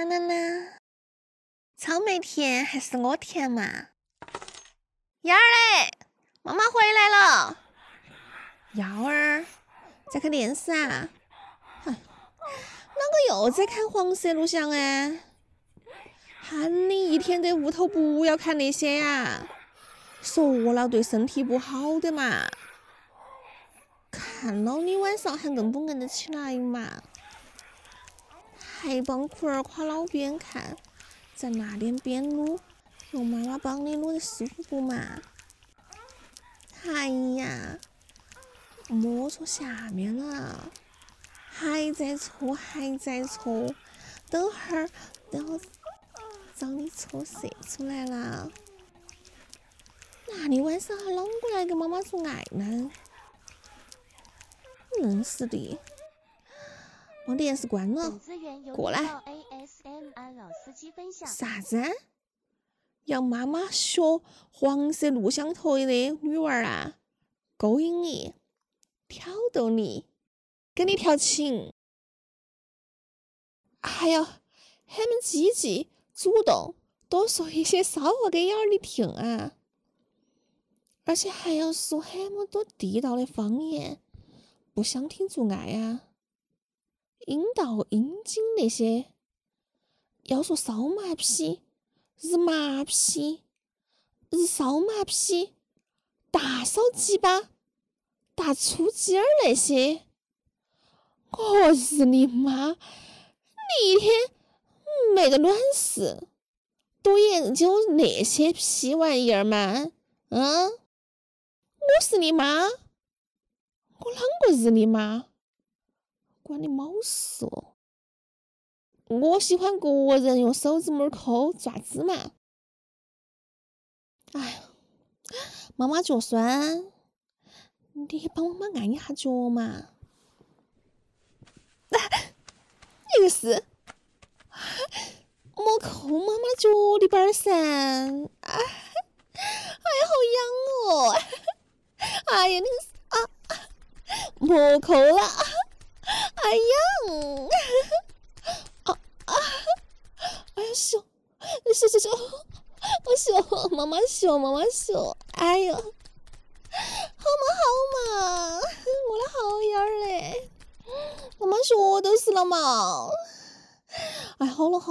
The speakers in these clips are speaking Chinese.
啦，草莓甜还是我甜嘛？幺儿嘞，妈妈回来了。幺儿在看电视啊？啷个又在看黄色录像啊？喊你一天在屋头不要看那些呀，说了对身体不好的嘛。看了你晚上还硬不硬得起来嘛？还帮裤儿垮老边看，在那边边撸，用妈妈帮你撸的舒服不嘛？哎呀，摸错下面了，还在搓，等会儿找你搓射出来了。那你晚上还啷个来给妈妈做爱呢？硬是的，把电视关了，过来。啥子？让妈妈学黄色录像头的女娃儿啊，勾引你，挑逗你，跟你调情，还要喊们积极主动，多说一些骚话给幺儿你听啊，而且还要说喊么多地道的方言，不想听做爱啊，阴道阴茎那些，要说烧麻皮、日麻皮、日烧麻皮、大烧鸡巴、大粗鸡儿那些。我日你妈！你一天没个卵事，多研究那些屁玩意儿嘛？我是你妈？我啷个日你妈？关你毛事哦！我喜欢个人用手指拇抠爪子嘛。哎，妈妈脚酸，你帮妈妈按一下脚嘛。你个是莫抠妈妈脚的板噻！哎，好痒哦！哎呀，你莫抠了！哎呀，哎呀，羞！我羞，妈妈羞！哎呀，好嘛，我的好眼儿嘞！妈妈说都是了嘛。哎，好了，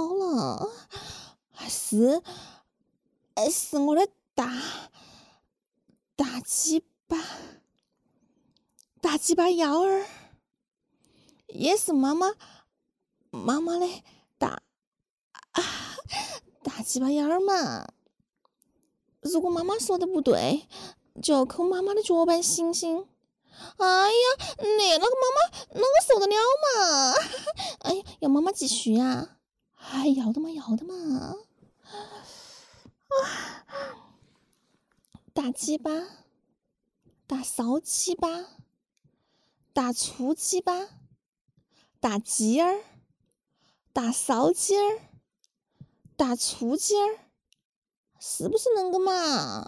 是我的大鸡巴腰儿，也是妈妈的大鸡巴腰儿嘛。如果妈妈说的不对，就要抠妈妈的脚板行行。哎呀，那个妈妈啷个受得了嘛？哎呀，要妈妈继续啊！哎，要的嘛。大鸡巴，大骚鸡巴，大粗鸡巴，大鸡儿，大骚鸡儿，大粗鸡儿，是不是那个嘛？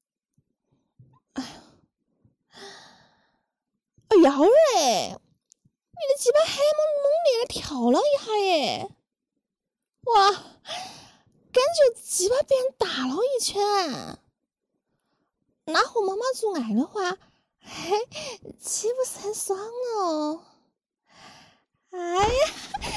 哎呀儿哎，你的鸡巴还猛烈的跳了一下耶！哇，感觉鸡巴变大了一圈。那和妈妈做爱的话，嘿，岂不是很爽哦？哎呀，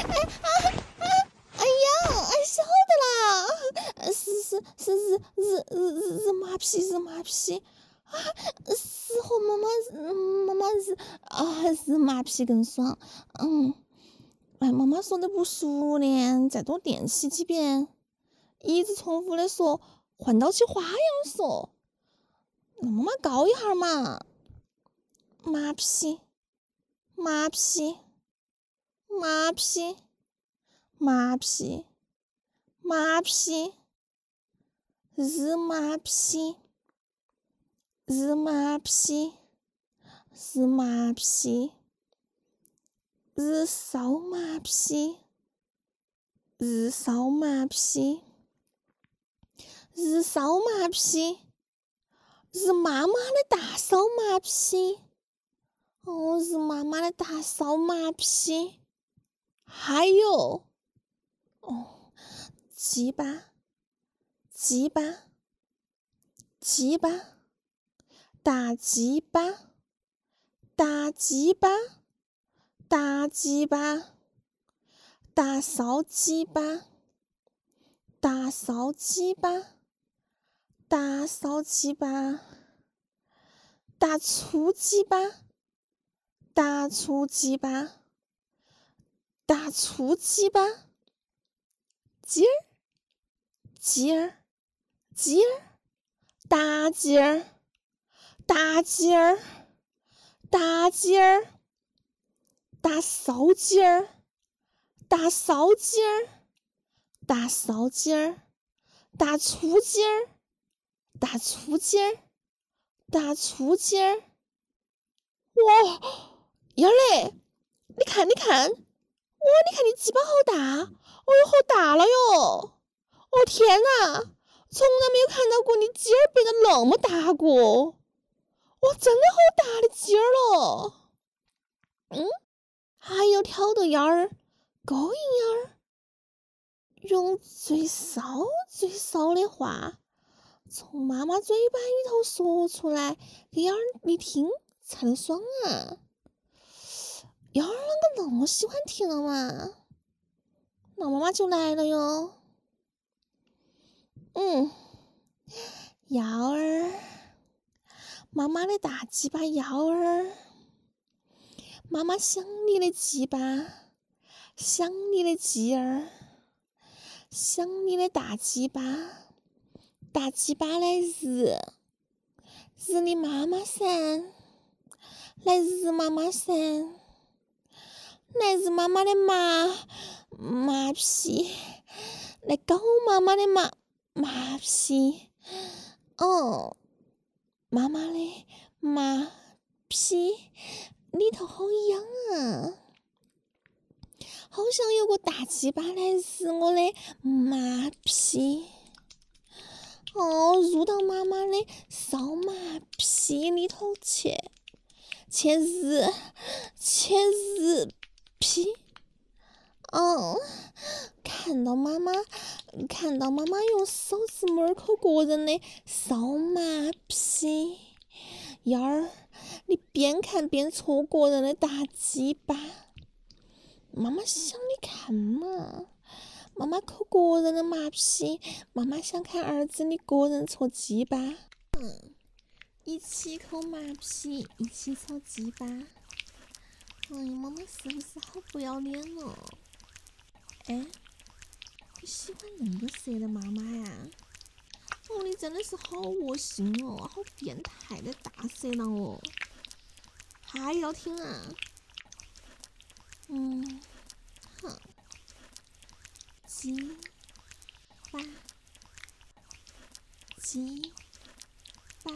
哎呀，晓得啦，是日麻皮啊，是和妈妈日麻皮更爽。哎，妈妈说的不熟练，再多练习几遍，一直重复的说，换到起花样说。妈妈告一下嘛，麻皮，日麻皮，日烧麻皮，日妈妈的大烧麻皮，日妈妈的大烧麻皮，还有鸡巴，鸡巴，鸡巴，大鸡巴，大鸡巴，大鸡巴，大骚鸡巴，大骚鸡巴，大骚鸡巴，大粗鸡巴，大粗鸡巴，大粗鸡巴，鸡儿，鸡儿，鸡儿，大鸡儿，大鸡儿，大鸡儿，大骚鸡儿，大骚鸡儿，大骚鸡儿，大粗鸡儿，大粗鸡儿，大粗鸡儿。哇，幺儿嘞，你看，你看，哇，你看你鸡巴好大，哦哟，好大了哟！哦天哪，从来没有看到过你鸡儿变得那么大过，哇，真的好大的鸡儿了。还要挑逗幺儿，勾引幺儿，用最骚最骚的话从妈妈嘴巴里头说出来，给幺儿你听才能爽啊！幺儿啷个那么喜欢听了嘛？那妈妈就来了哟。幺儿，妈妈的大鸡巴幺儿，妈妈想你的鸡巴，想你的鸡儿，想你的大鸡巴，大鸡巴来日你妈妈噻，来日妈妈噻，来日妈妈的马屁，来搞妈妈的马屁，妈妈的马屁里头好痒啊，好想有个大鸡巴来日我的马屁，入到妈妈的骚马屁里头去日屁。看到妈妈用手指门口个人的骚马屁，幺儿，你边看边戳个人的大鸡巴，妈妈想你看嘛，妈妈抠个人的马屁，妈妈想看儿子你个人戳鸡巴，一起抠马屁，一起戳鸡巴。哎呀，妈妈是不是好不要脸哦？哎，你喜欢那个谁的妈妈呀？哦，你真的是好恶心哦，好变态的大色狼哦！还要听啊？好，鸡巴，鸡巴，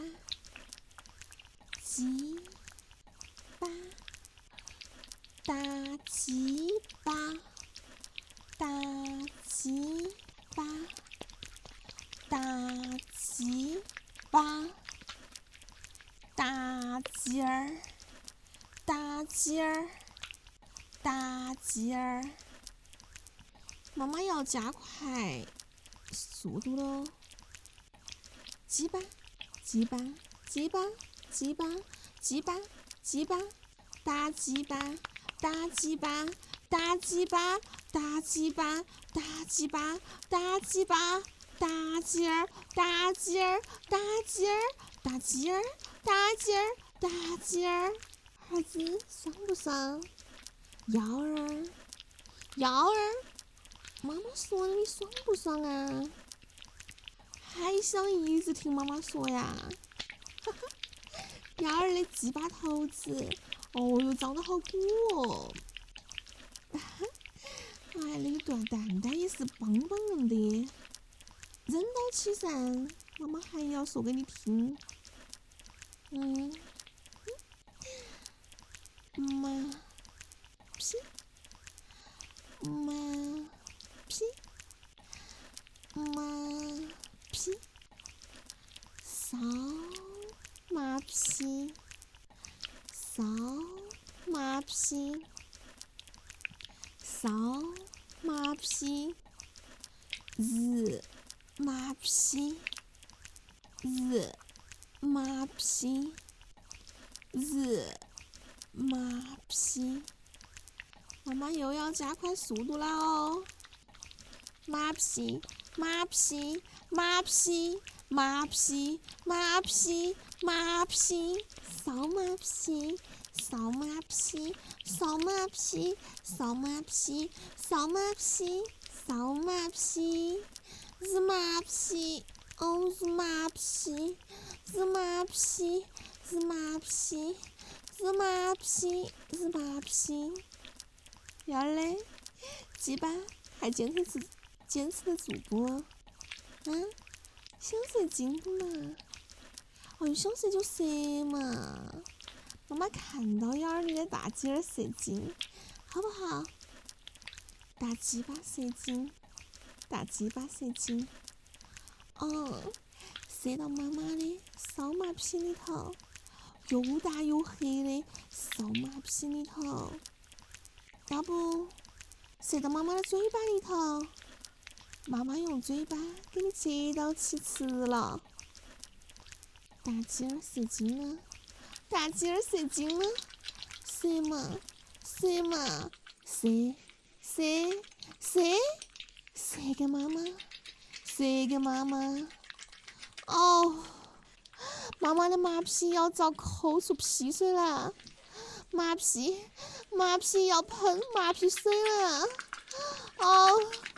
鸡巴，大鸡巴，大鸡巴，大鸡巴，大鸡儿，大鸡儿，大鸡儿，妈妈要加快速度喽！鸡巴，鸡巴，鸡巴，鸡巴，鸡巴，鸡巴，大鸡巴，大鸡巴，大鸡巴，大鸡巴，大鸡巴，大鸡巴，大鸡儿，大鸡儿，大鸡儿，大鸡儿，大鸡儿，大鸡儿，儿子爽不爽？幺儿，幺儿，妈妈说的你爽不爽啊？还想一直听妈妈说呀？幺儿的鸡巴头子，哦哟，长得好鼓哦！哎，那个断蛋蛋也是棒棒人的，扔到起噻！妈妈还要说给你听。妈屁，妈屁，妈屁，骚马屁，骚马屁，骚马屁， 是马屁，是马屁，是马屁。妈妈又要加快速度了哦！马屁，马屁，马屁，马屁，马屁，马屁，扫马屁，扫马屁，扫马屁，扫马屁，扫马屁，扫马屁，是马屁，哦，是马屁，是马屁，是马屁，是马屁，是马屁。然而嘞，鸡巴还坚持得住不？想射精不嘛？哦，想射就射嘛！妈妈看到眼儿里的大鸡儿射精，好不好？大鸡巴射精，大鸡巴射精。射到妈妈的扫马屁里头，又大又黑的扫马屁里头。要不射到妈妈的嘴巴里头，妈妈用嘴巴给你接到起吃了。大鸡儿射精了，大鸡儿射精了，射嘛，射嘛，射给妈妈，射给妈妈。哦，妈妈的马屁要遭抠出屁水了。马屁要喷马屁水了！哦，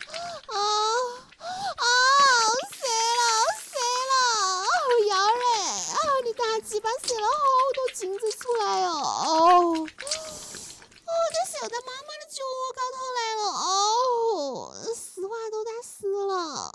射了！哦，妖儿你大鸡巴射了好多精子出来哦！这射到妈妈的脚高头来了！哦，丝袜都打湿了。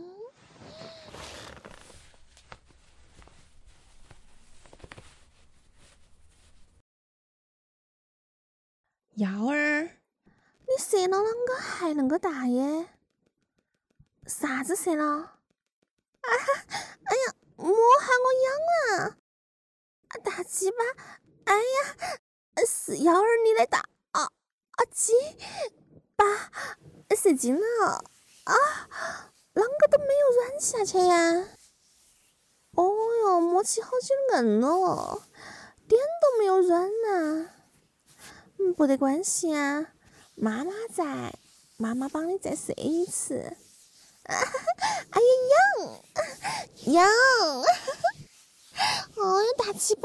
瑶儿，你射了啷个还那么大耶？啥子射了？哎呀，摸下我痒啊！大鸡巴，哎呀，是瑶儿你的大鸡巴射精了啊！啷个都没有软下去呀？哦哟，摸起好紧硬哦，点都没有软呐。不得关系啊，妈妈在，妈妈帮你再射一次。哎呀，痒！哦哟，大鸡巴，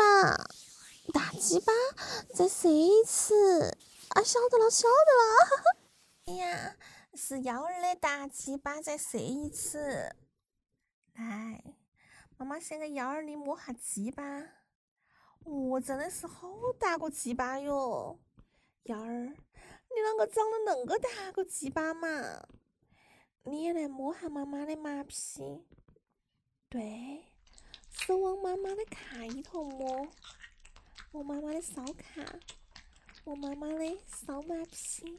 再射一次。晓得了。哎呀，是幺儿的大鸡巴，再射一次。来，妈妈先给幺儿你摸下鸡巴。哦，真的是好大个鸡巴哟！幺儿，你啷个长了那个大个鸡巴嘛？你也来摸下妈妈的马屁。对，手往妈妈的卡里头摸，摸妈妈的烧卡，摸妈妈的烧马屁。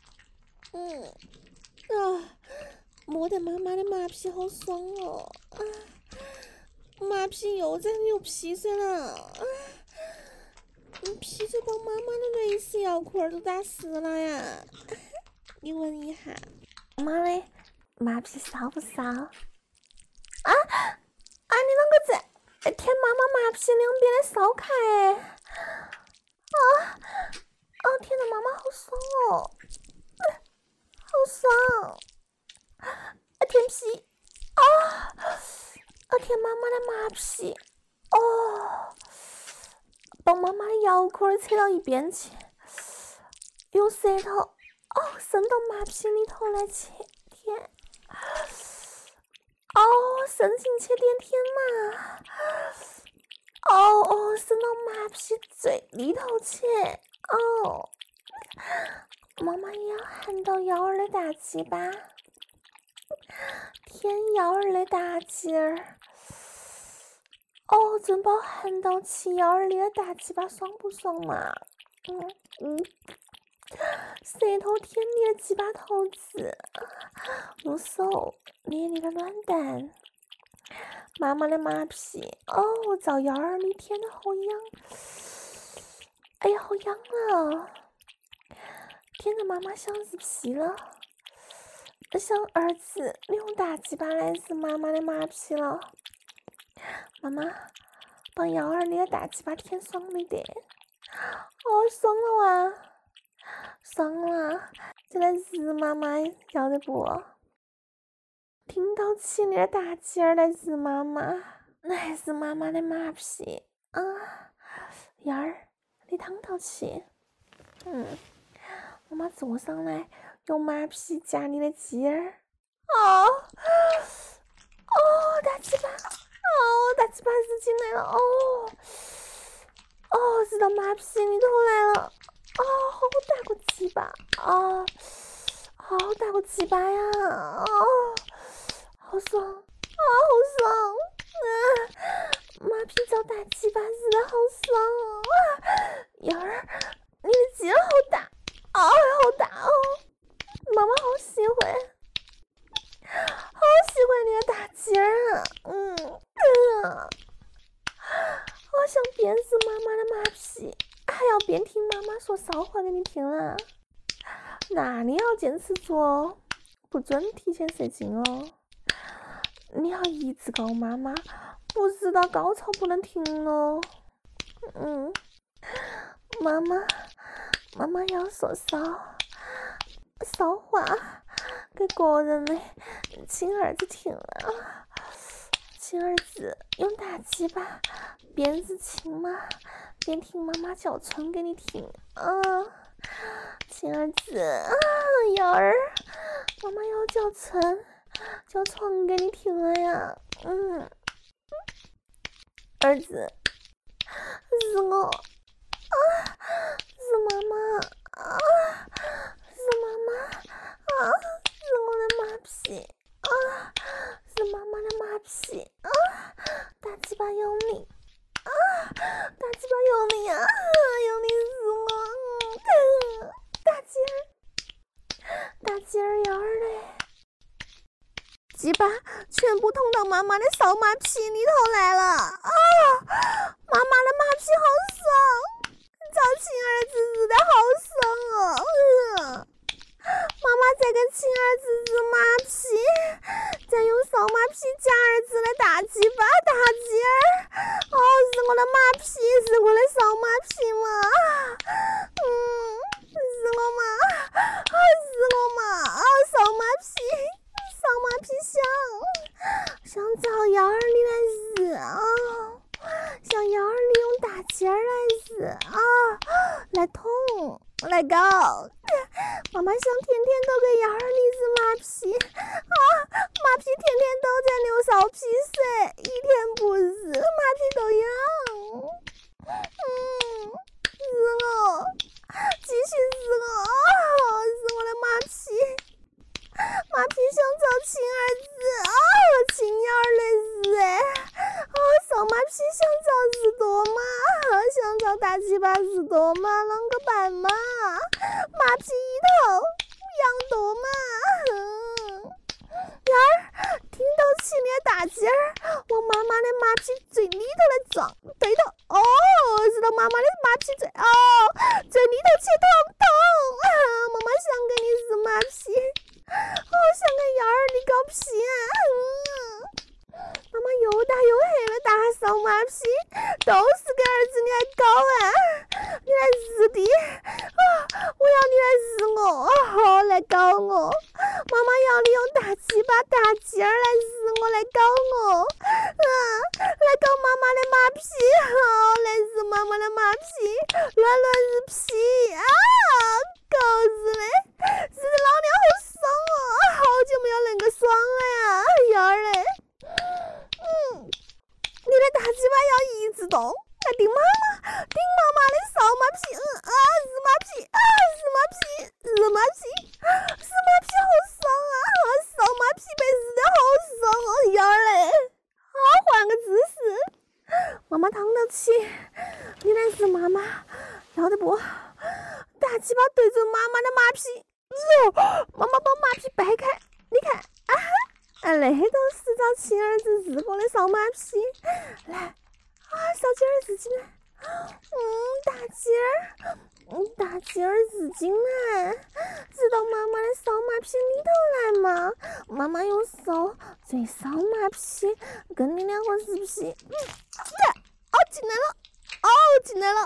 摸得妈妈的马屁好爽哦！马屁又在流屁水了。屁水把妈妈的蕾丝腰裤都打湿了呀！你闻一下，妈妈的马屁骚不骚？你啷个在舔妈妈马屁两边的烧开？舔到妈妈好爽哦，好爽！舔屁舔妈妈的马屁把妈妈的腰裤扯到一边去，用舌头伸到马屁里头来舔。伸进去点舔嘛。伸到马屁嘴里头去。妈妈也要喊到幺儿的大鸡巴，舔幺儿的大鸡儿。准保喊到起幺儿里的大鸡巴爽不爽嘛？舌头舔你的鸡巴头子，用手捏你的卵蛋，妈妈的马屁遭幺儿里舔的好痒，哎呀好痒啊，舔着妈妈想日屁了。 想儿子用大鸡巴来撕妈妈的马屁了。妈妈，把幺儿那个大鸡巴舔爽没得？哦，爽了哇！爽了，就来日妈妈要得不？听到起你的大鸡儿来日妈妈，来日妈妈的马屁啊！幺儿，你躺到起。妈妈坐上来，用马屁夹你的鸡儿。大鸡巴！大鸡巴子进来了！知道马屁里头来了！好大个鸡巴！好大个鸡巴呀！好爽！好爽！马屁找大鸡巴子的好爽！幺儿，你的鸡儿好大！好大哦！妈妈好喜欢，好喜欢你的大鸡儿啊！我想鞭死妈妈的马屁，还要边听妈妈说骚话给你听了。那你要坚持做哦，不准提前射精哦。你要一直告妈妈，不知道高潮不能停哦。妈妈要说骚话给个人的亲儿子听了。亲儿子用大鸡巴边是亲妈边听妈妈叫春给你听亲儿子幺儿，妈妈要叫春给你听了呀。儿子是我是妈妈是妈妈是我的马屁是妈妈的马屁大鸡巴用力大鸡巴用力用力死我大鸡儿幺儿嘞，鸡巴全部捅到妈妈的骚马屁里头来了妈妈的马屁好爽，找亲儿子日的好爽妈妈在跟亲儿子日马屁，再用骚马屁夹儿子的大鸡巴大鸡儿是我的马屁，是我的骚马屁嘛是我嘛骚马屁想找幺儿你来日想幺儿利用大鸡儿来日来捅来搞妈妈想天天都给幺儿你日马屁马屁天天都在流骚屁水，一天不日马屁都痒是我继续是我的马屁想找亲儿子亲幺儿的日骚马屁想找日多嘛想找大鸡巴日多嘛啷个办嘛马屁一头痒多嘛幺儿听到起你的大鸡儿往妈妈的马屁嘴里头来撞，对头知道妈妈的马屁嘴嘴里头切痛妈妈想给你日马屁想跟幺儿你搞屁妈妈又大又黑的大骚马屁都是给儿子你来搞你来日的我要你来日我来搞我妈妈要你用大鸡巴大鸡儿来日我来搞我来搞妈妈的马屁来日妈妈的马屁乱日屁狗日嘞日的老娘好爽好久没有那个爽了呀幺儿嘞你的大鸡巴要一直动来顶妈妈的骚马屁日马屁日马屁好爽骚马屁被日的好爽幺儿嘞换个姿势妈妈躺到起你来日妈妈要得不大鸡巴对准妈妈的马屁妈妈把马屁掰开你看那都是找亲儿子日过的骚马屁来小鸡儿子进来大大鸡儿子进来，知道妈妈的扫马屁里头来吗？妈妈用手最扫马屁，跟你两个是不是？进来了，进来了，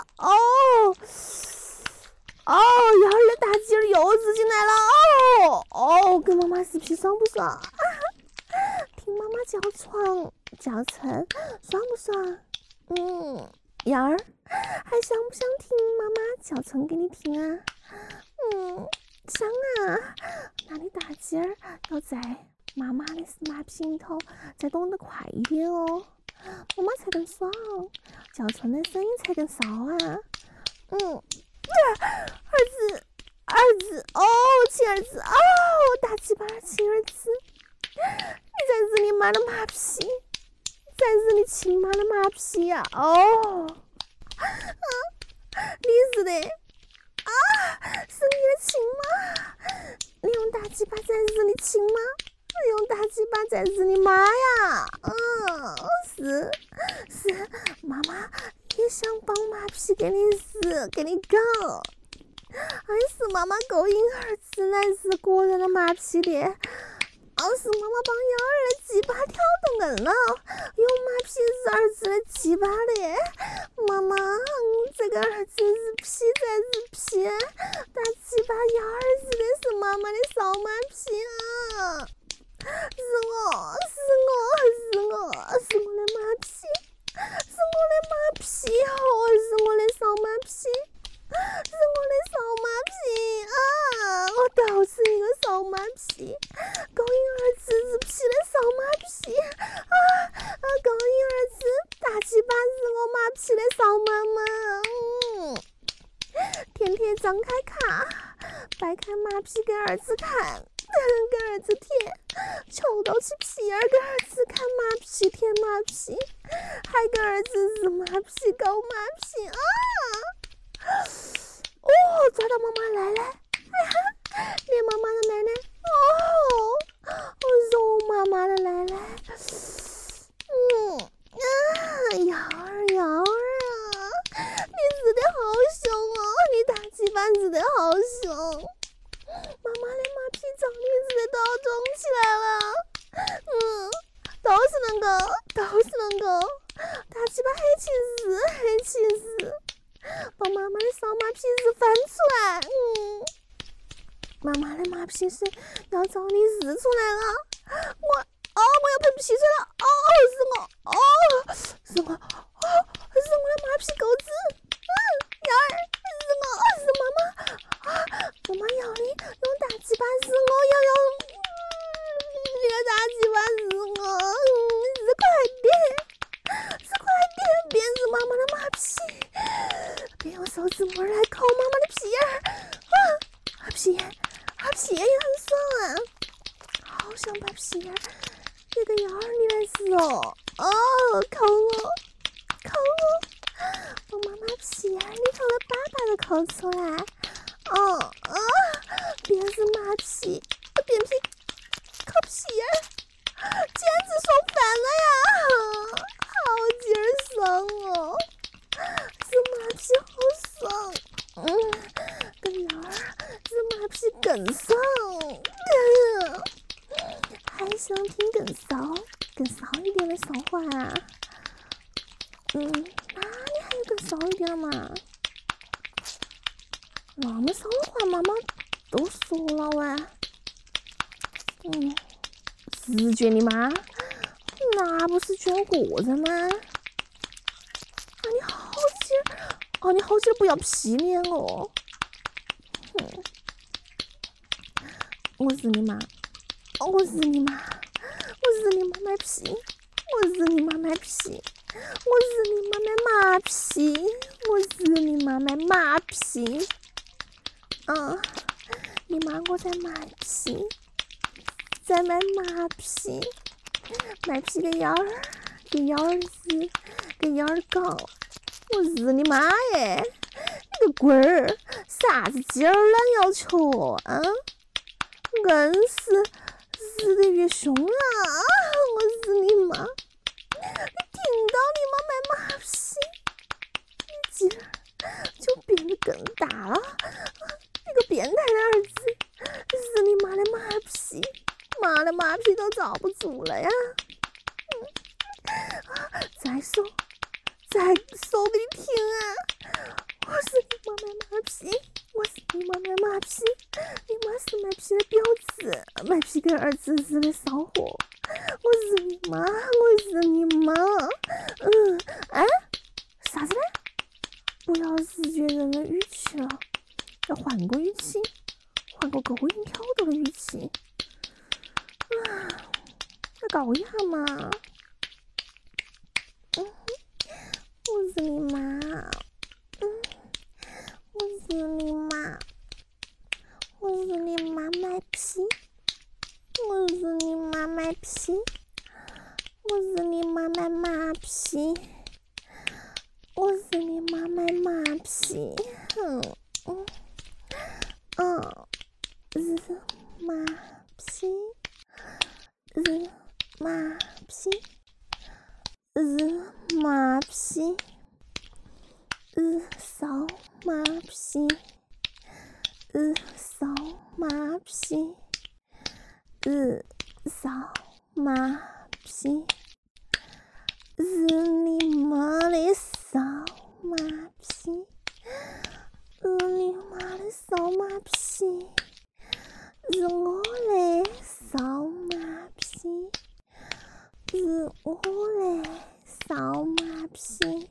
幺儿的大鸡儿又子进来了，跟妈妈是不是爽不爽？听妈妈叫床叫称，爽不爽？幺儿还想不想听妈妈叫称给你听啊？想啊，那你大鸡儿要在妈妈的马屁里头再动得快一点哦，妈妈才更爽，叫称的声音才更骚啊！儿子，亲儿子，大鸡巴亲儿子，你在日你妈的马屁，在日你亲妈的马屁呀！你是的是你的亲妈，你用大鸡巴在日你亲妈，你用大鸡巴在日你妈呀！是，妈妈也想帮马屁给你日，给你搞。是妈妈勾引儿子来日国人的马屁的，是妈妈帮幺儿的鸡巴跳动硬了，用马屁日儿子的鸡巴的。妈妈，这个儿子日屁在日屁，大鸡巴幺儿子的是妈妈的扫马屁啊！是我的马屁，是我的马屁，是我的扫马屁。是我的扫马屁啊！我倒是一个扫马屁，勾引儿子日屁的扫马屁勾引儿子大鸡巴是我马屁的扫妈妈。天天张开卡，掰开马屁给儿子看，给儿子舔，抽到起屁儿给儿子看马屁舔马屁，还给儿子日马屁搞马屁啊！抓到妈妈来了，连妈妈的奶奶，揉妈妈的奶奶，瑶儿你日的好凶哦，你大鸡巴日的好凶，妈妈的马屁找你日的都要肿起来了，都是能够，大鸡巴黑气日。把妈妈的扫马屁是翻出来，妈妈的马屁是要找你日出来了，我要喷屁水了，是我的马屁狗子，幺儿是妈妈要你用大鸡巴日我，这个大鸡巴日我，是快点，别日妈妈的马屁。别用手指摸来抠妈妈的屁眼屁眼也很爽啊，好想把屁眼给个幺儿你来日抠我，把妈妈屁眼里头的粑粑都抠出来，别是马屁，扁屁抠屁眼，简直爽翻了呀，好劲儿爽哦！日马屁好爽，跟幺儿日马屁更爽，还想听更骚一点的骚话啊？那你还有更骚一点嘛？那么骚的话妈妈都说了哇，是卷你妈？那不是卷个人吗？你好劲，你好劲不要屁脸哦！我日你妈！我日你妈卖屁！我日你妈卖屁！我日你妈卖马屁！我日你妈卖马屁！你妈我在卖屁，在卖马屁，卖屁给幺儿，给幺儿日，给幺儿搞！我日你妈耶！你个龟儿，啥子劲儿懒要求啊？硬是日的越凶啊！我日你妈！你听到你妈卖马屁，你劲儿就别变得更大了。那个变态的儿子，是你妈的马屁，妈的马屁都遭不住了呀！再说给你听啊！我是你妈卖马屁，我是你妈卖马屁，你妈是卖屁的婊子，卖屁跟儿子似的骚货。我是你妈，我是你妈。哎，啥子呢？不要直觉人的语气了，要换个语气，换个勾引挑逗的语气。那搞一下嘛。我是你妈，我是你妈，我是你妈卖屁，我是你妈卖屁，我是你妈卖马屁，我是你妈卖马屁，日马屁，日马屁。日马屁，日扫马屁，日扫马屁，日扫马屁，日你妈的扫马屁，日你妈的扫马屁，日我的扫马屁。是我嘞，扫马屁！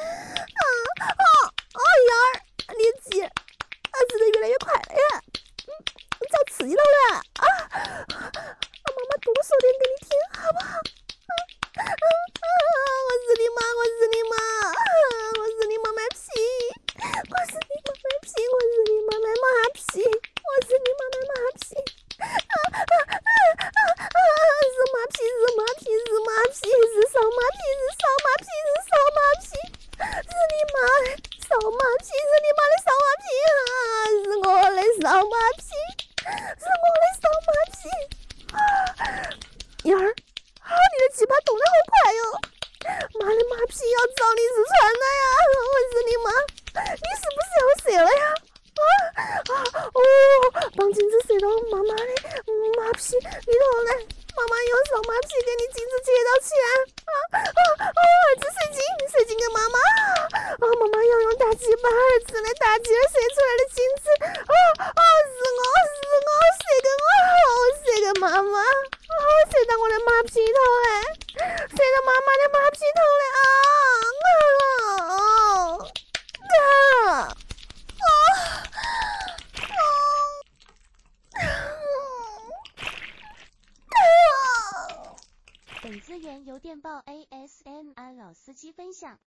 燕儿，你的鸡吃的越来越快了呀！找刺激到了妈妈多说点给你听，好不好？我是你妈，我是你妈，我是你妈卖屁，我是你妈卖屁，我是你妈卖马屁，我是你妈卖马屁。是马屁，是马屁，是马屁，是扫马屁，是扫马屁，是扫马屁，是你妈的扫马屁，是你妈的扫马屁是我的扫马屁，是我的扫马屁燕儿，你的鸡巴动得好快哟！妈的马屁要找你是穿的呀！我是你妈，你是不是要射了呀？帮镜子射到妈妈的马屁里头来，妈妈用扫马屁给你镜子接到起来。儿子射精给妈妈。妈妈要用大鸡巴儿子的大鸡儿射出来的精子。是我射给妈妈。射到我的马屁头来，射到妈妈的马屁头来本资源由电报 ASMR 老司机分享。